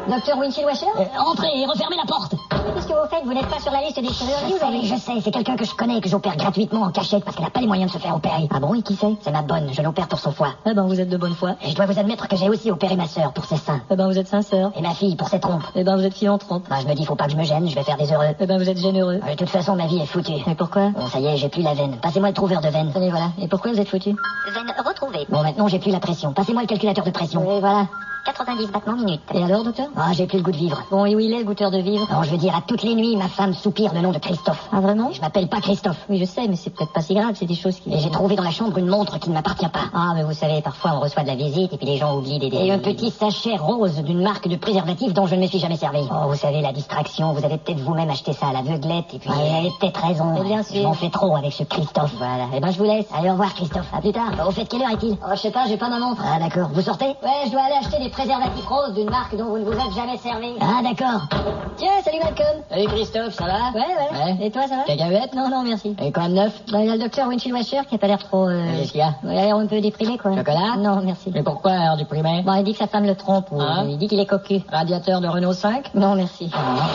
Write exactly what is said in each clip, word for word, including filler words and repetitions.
Docteur Winchell Washer euh, Entrez et refermez la porte. Qu'est-ce que vous faites? Vous n'êtes pas sur la liste des chirurgies, vous avez... Je sais, c'est quelqu'un que je connais, que j'opère gratuitement en cachette parce qu'elle n'a pas les moyens de se faire opérer. Ah bon, et qui c'est? C'est ma bonne, je l'opère pour son foie. Eh ben, vous êtes de bonne foi. Et je dois vous admettre que j'ai aussi opéré ma sœur pour ses seins. Eh ben, vous êtes sincère. Et ma fille pour ses trompes. Eh ben, vous êtes philanthrope. Bah, je me dis, faut pas que je me gêne, je vais faire des heureux. Eh ben, vous êtes généreux. De toute façon, ma vie est foutue. Et pourquoi? Bon, ça y est, j'ai plus la veine. Passez-moi le trouveur de veine. Tenez, voilà. Et pourquoi vous êtes foutu? Veine retrouvée. Bon, maintenant, j'ai plus la pression. Passez-moi le calculateur de pression. Et voilà. quatre-vingt-dix battements minutes. Et alors, docteur? Ah, j'ai plus le goût de vivre. Bon, et où il est, le goûteur de vivre? Non, je veux dire, à toutes les nuits, ma femme soupire le nom de Christophe. Ah, vraiment? Et je m'appelle pas Christophe. Oui, je sais, mais c'est peut-être pas si grave, c'est des choses qui... Et j'ai trouvé dans la chambre une montre qui ne m'appartient pas. Ah, mais vous savez, parfois on reçoit de la visite et puis les gens oublient des... Et un petit sachet rose d'une marque de préservatif dont je ne me suis jamais servi. Oh, vous savez, la distraction, vous avez peut-être vous-même acheté ça à l'aveuglette et puis... Ouais. Vous avez peut-être raison. Mais bien sûr. Je m'en fais trop avec ce Christophe. Voilà. Eh ben, je vous laisse. Allez, au revoir, Christophe. À plus tard. Au fait, quelle heure est-il? Oh, je sais pas, j'ai pas ma montre. Ah, d'accord. Vous sortez? Ouais, je dois aller acheter des préservatifs roses d'une marque dont vous ne vous êtes jamais servi. Ah, d'accord. Tiens, salut Malcolm. Salut, Christophe, ça va? Ouais, ouais. Ouais. Et toi, ça va? Cacahuète? Non, non, merci. Et quand même neuf? Bah, il y a le docteur Winchell Washer qui a pas l'air trop... Euh... Qu'est-ce qu'il y a? Il a l'air un peu déprimé, quoi. Chocolat? Non, merci. Mais pourquoi, alors, du primaire? Bon, il dit que sa femme le trompe, ou Hein? il dit qu'il est cocu. Radiateur de Renault cinq? Non, merci.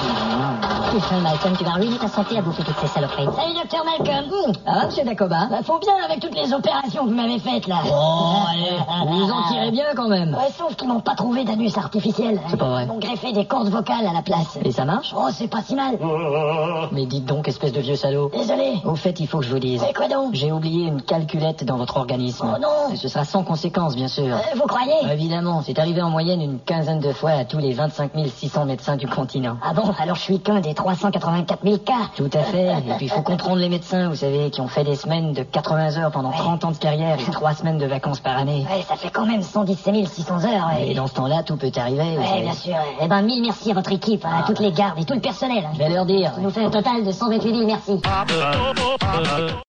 Putain, Malcolm, tu vas ruiner ta santé à bouffer toutes ces saloperies. Salut, docteur Malcolm. Mmh. Ah, monsieur Dacoba. Bah, faut bien avec toutes les opérations que vous m'avez faites, là. Oh, allez. Vous en tirez bien, quand même. Ouais, sauf qu'ils m'ont pas trouvé d'anus artificiel. C'est pas vrai. Ils m'ont greffé des cordes vocales à la place. Et ça marche? Oh, c'est pas si mal. Mais dites donc, espèce de vieux salaud. Désolé. Au fait, il faut que je vous dise. C'est quoi donc? J'ai oublié une calculette dans votre organisme. Oh non. Et ce sera sans conséquence, bien sûr. Euh, vous croyez? Évidemment, c'est arrivé en moyenne une quinzaine de fois à tous les vingt-cinq mille six cents médecins du continent. Ah bon? Alors je suis qu'un des trois cent quatre-vingt-quatre mille cas. Tout à fait. Et puis il faut comprendre les médecins, vous savez, qui ont fait des semaines de quatre-vingts heures pendant Ouais. trente ans de carrière et trois semaines de vacances par année. Ouais, ça fait quand même cent dix-sept mille six cents heures. Ouais. Et dans ce temps-là, tout peut arriver. vous Ouais, savez. bien sûr. Eh ben, mille merci à votre équipe, à toutes les gardes et tout le personnel. Je vais leur dire. Ça nous fait un total de cent vingt-huit mille merci.